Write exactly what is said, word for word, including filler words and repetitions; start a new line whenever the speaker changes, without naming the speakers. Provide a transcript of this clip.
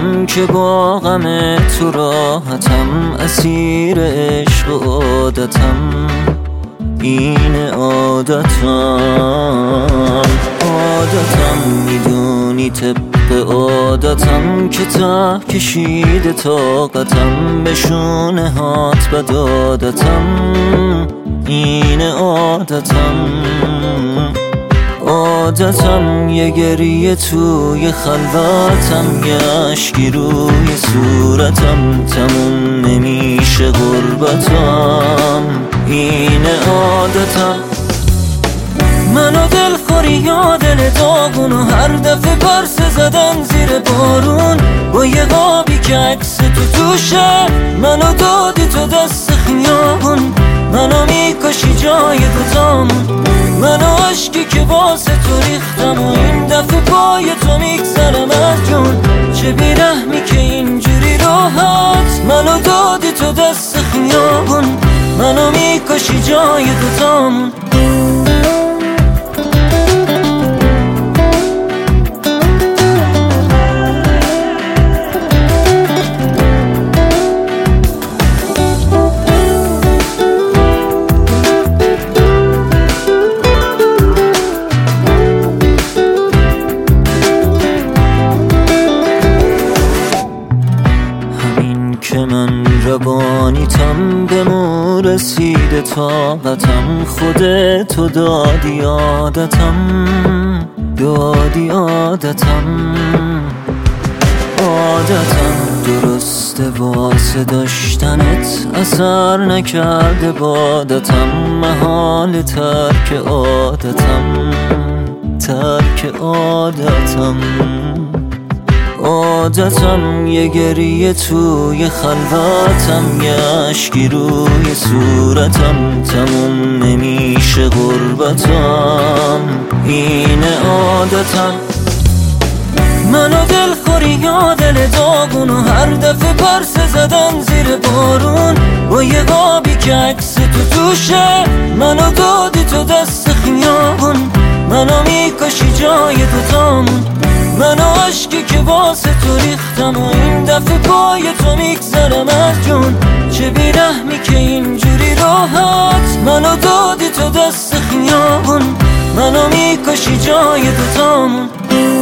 من که با غم تو راحتم، اسیر عشق و عادتم، این عادتم عادتم میدونی طبق عادتم که ته کشیده طاقتم، به شونه هات بد عادتم، این عادتم عادتم یه گریه توی خلوتم، یه اشکی روی صورتم، تموم نمیشه غربتم، این عادتم. منو دلخوری یا دل داغون و هر دفعه پرسه زدن زیر بارون، با یه قابی که عکس تو توشه منو دادی تو دست خیابون، منو میکشی جای دوتامون، منو عشقی که واسه تو ریختم و این دفعه پای تو میگذرم از جون، چه بیرحمی که اینجوری راحت منو دادی تو دست خیابون، منو میکشی جای دوتامون. که من روانیتم به مو رسیده طاقتم، خودتو دادی عادتم، دادی عادتم عادتم درسته واسه داشتنت اثر نکرده بادتم، محال ترک عادتم، ترک عادتم عادتم یه گریه توی خلوتم، یه اشکی روی صورتم، تموم نمیشه غربتم، این عادتم. منو دلخوری یا دل داغون و هر دفعه پرسه زدن زیر بارون، با یه قابی که عکس تو توشه منو دادی تو دست خیابون، منو میکشی جای دوتامون، منو عشقی که واسه تو ریختم و این دفعه پای تو میگذرم از جون، چه بیرحمی که اینجوری راحت منو دادی تو دست خیابون، منو میکشی جای دوتامون.